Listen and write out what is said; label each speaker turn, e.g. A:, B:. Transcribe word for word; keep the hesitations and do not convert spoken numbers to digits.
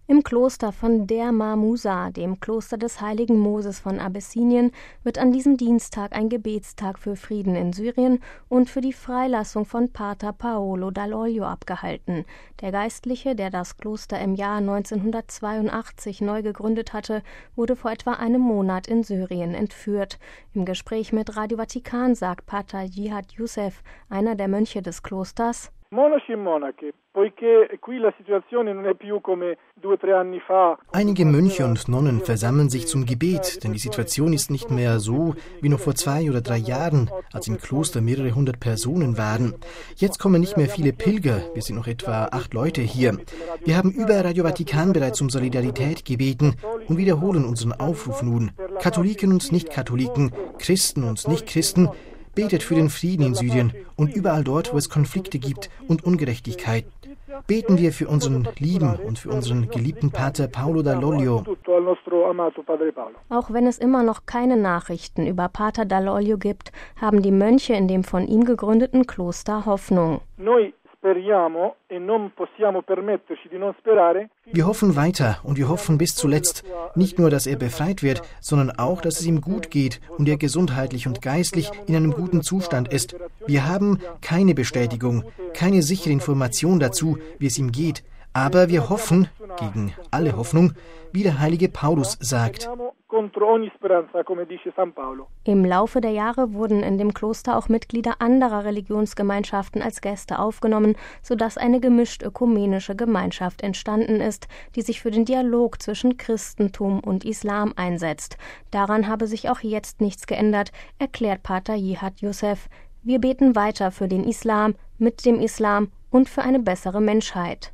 A: Im Kloster von Der Marmusa, dem Kloster des heiligen Moses von Abessinien, wird an diesem Dienstag ein Gebetstag für Frieden in Syrien und für die Freilassung von Pater Paolo Dall'Oglio abgehalten. Der Geistliche, der das Kloster im Jahr neunzehnhundertzweiundachtzig neu gegründet hatte, wurde vor etwa einem Monat in Syrien entführt. Im Gespräch mit Radio Vatikan sagt Pater Jihad Youssef, einer der Mönche des Klosters:
B: Einige Mönche und Nonnen versammeln sich zum Gebet, denn die Situation ist nicht mehr so wie noch vor zwei oder drei Jahren, als im Kloster mehrere hundert Personen waren. Jetzt kommen nicht mehr viele Pilger, wir sind noch etwa acht Leute hier. Wir haben über Radio Vatikan bereits um Solidarität gebeten und wiederholen unseren Aufruf nun. Katholiken und Nicht-Katholiken, Christen und Nicht-Christen, betet für den Frieden in Syrien und überall dort, wo es Konflikte gibt und Ungerechtigkeit. Beten wir für unseren lieben und für unseren geliebten Pater Paolo Dall'Oglio.
A: Auch wenn es immer noch keine Nachrichten über Pater Dall'Oglio gibt, haben die Mönche in dem von ihm gegründeten Kloster Hoffnung.
B: Wir hoffen weiter und wir hoffen bis zuletzt, nicht nur, dass er befreit wird, sondern auch, dass es ihm gut geht und er gesundheitlich und geistlich in einem guten Zustand ist. Wir haben keine Bestätigung, keine sichere Information dazu, wie es ihm geht, aber wir hoffen, gegen alle Hoffnung, wie der heilige Paulus sagt.
A: Im Laufe der Jahre wurden in dem Kloster auch Mitglieder anderer Religionsgemeinschaften als Gäste aufgenommen, sodass eine gemischt ökumenische Gemeinschaft entstanden ist, die sich für den Dialog zwischen Christentum und Islam einsetzt. Daran habe sich auch jetzt nichts geändert, erklärt Pater Jihad Youssef. Wir beten weiter für den Islam, mit dem Islam und für eine bessere Menschheit.